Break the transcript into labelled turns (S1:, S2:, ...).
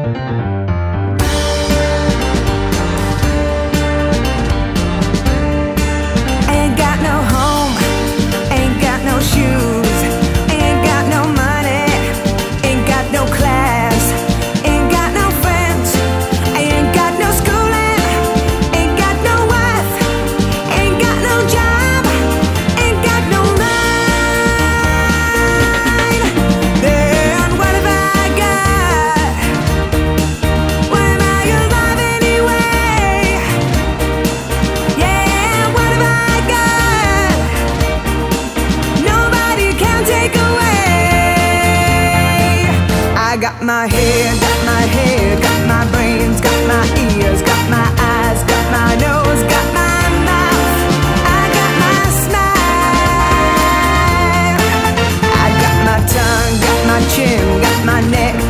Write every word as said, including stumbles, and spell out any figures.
S1: Got my head, got my head, got my brains, got my ears, got my eyes, got my nose, got my mouth, I got my smile, I got my tongue, got my chin, got my neck,